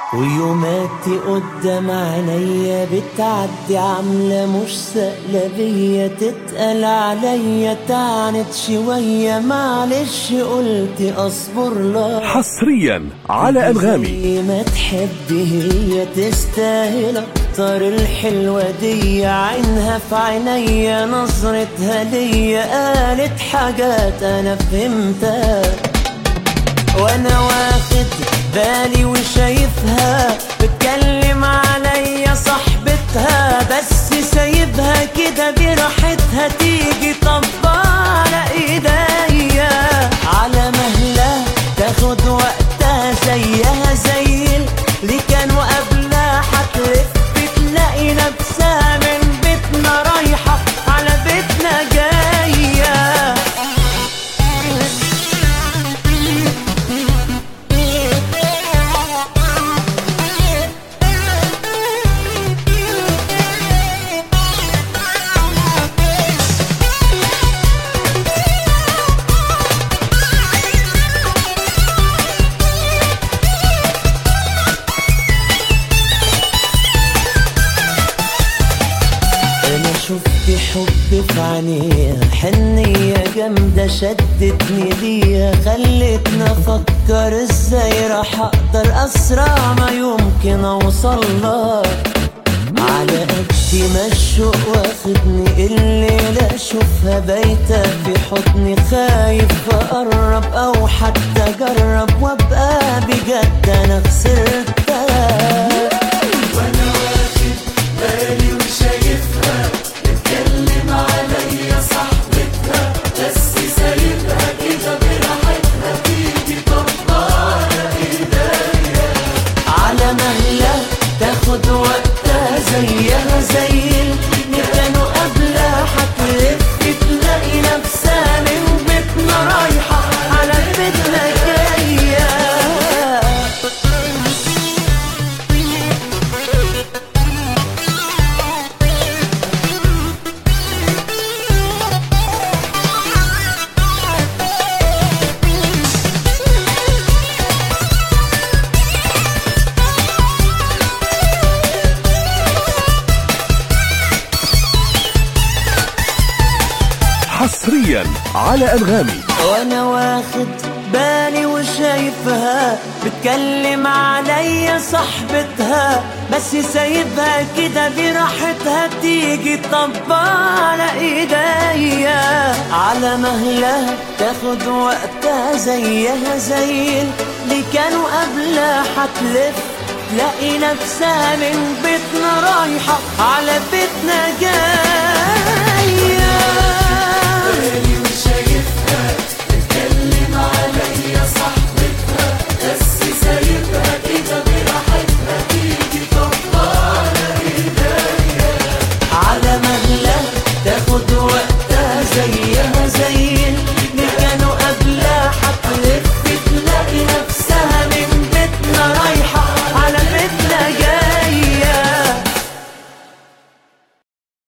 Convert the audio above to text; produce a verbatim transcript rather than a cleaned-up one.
ويوماتي قدام عينيا بتعدي عاملة مش سائلة بيا، تتقل عليا تعنت شوية معلش قلت اصبر لها. حصريا على أنغامي. زي ما تحب هي تستاهل اكتر الحلوة دي، عينها في عينيا نظرتها ليا قالت حاجات انا فهمتها، وانا واخد بالي وشايفها بتكلم عليا صاحبتها، بس سايبها كده براحتها تيجي طب على ايديا، على مهلها تاخد وقتها زيها زي اللي كانوا قبلها، هتلف تلاقي نفسها من بيتنا رايحة على بيتنا جاية. شفت حب في عينيها حنية جامدة شدتني ليها، خلتني افكر ازاي راح اقدر اسرع ما يمكن اوصلها، على قد ما الشوق واخدني الليلة اشوفها بايتة في حضني، خايف اقرب او حتى اجرب وابقى بجد انا خسرتها، وانا واخد بالي وشايفها بتكلم عليا صاحبتها، بس سايبها كده براحتها تيجي طب على ايديا، على مهلها تاخد وقتها زيها زي اللي كانوا قبلها، هتلف تلاقي نفسها من بيتنا رايحة على بيتنا جاية. حصريا على أنغامي. وانا واخد بالي وشايفها بتكلم عليا صاحبتها، بس سايبها كده براحتها تيجي طب على ايديا، على مهلها تاخد وقتها زيها زي اللي كانوا قبلها، هتلف تلاقي نفسها من بيتنا رايحة على بيتنا جاية.